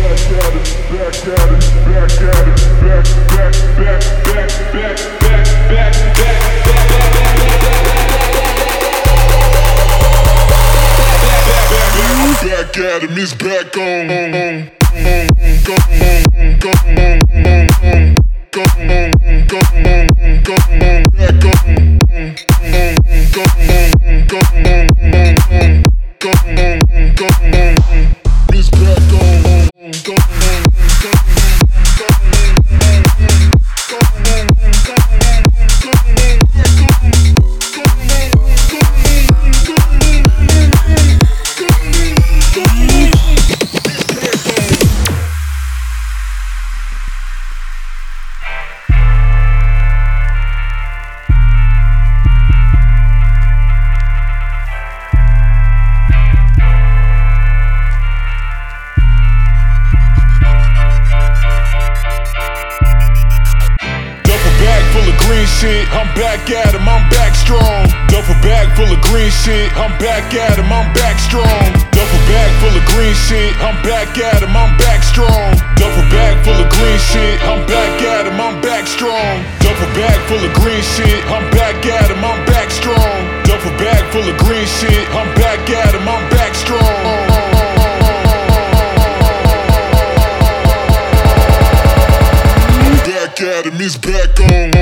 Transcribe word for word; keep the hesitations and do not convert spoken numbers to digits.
Back at him, he's back on. He's back on. Shit, I'm back at him, I'm back strong. Duffel bag full of green shit, I'm back at him, I'm back strong. Duffel bag full of green shit, I'm back at him, I'm back strong. Duffel bag full of green shit, I'm back at him, I'm back strong. Duffel bag full of green shit, I'm back at him, I'm back strong. Duffel bag full of green shit, I'm back at him, I'm back strong. Back at him, he's back on.